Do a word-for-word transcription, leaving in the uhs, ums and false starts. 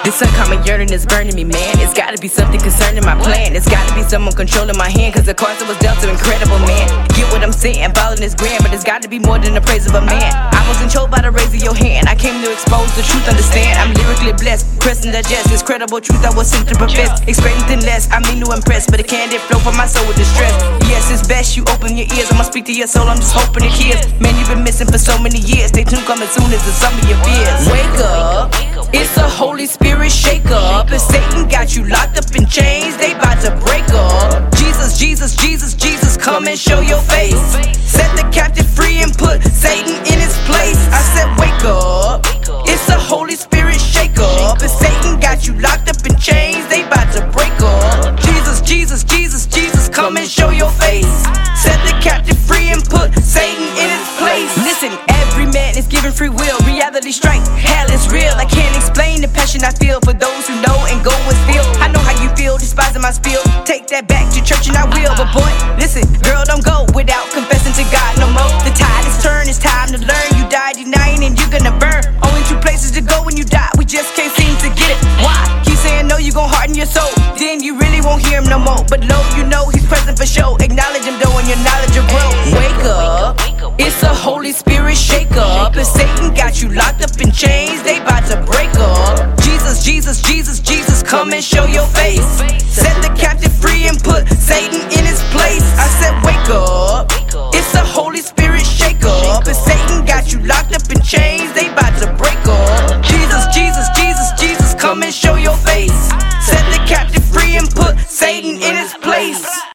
This uncommon yearning is burning me, man. It's gotta be something concerning my plan. It's gotta be someone controlling my hand, cause the cards that was dealt are incredible, man. Get what I'm saying, ballin' is grand, but it's gotta be more than the praise of a man. I wasn't told by the raise of your hand, I came to expose the truth, understand. I'm lyrically blessed, press and digest this credible truth I was sent to profess. Expect nothing less, I mean to impress, but a candid flow from my soul with distress. Yes, it's best you open your ears, I'ma speak to your soul, I'm just hoping it hears. Man, you've been missing for so many years, stay tuned, coming soon as the sum of your fears. Wake up, it's a Holy Spirit shake up. If Satan got you locked up in chains, they bout to break up. Jesus, Jesus, Jesus, Jesus, come and show your face. Set the captive free and put Satan in his place. I said wake up, it's a Holy Spirit shake up. If Satan got you locked up in chains, they bout to break up. Jesus, Jesus, Jesus, Jesus, come and show your face. Set the captive free and put Satan in his place. Listen, every man is given free will. Reality strike, hell is real. I can't explain the passion I feel for those who know and go and feel. I know how you feel, despising my spiel. Take that back to church and I will. But boy, listen, girl, don't go without confessing to God no more. The tide is turned, it's time to learn. You die denying and you're gonna burn. Only two places to go when you die, we just can't seem to get it. Why? Keep saying no, you gon' harden your soul. Then you really won't hear him no more. But lo, you know he's present for show. Acknowledge him though and your knowledge will grow. Wake up, it's a Holy Spirit shake up. If Satan got you locked up in chains, they bout to break up. Jesus, Jesus, Jesus, Jesus, come and show your face. Set the captive free and put Satan in his place. I said wake up, it's a Holy Spirit shake up. If Satan got you locked up in chains, they bout to break up. Jesus, Jesus, Jesus, Jesus, come and show your face.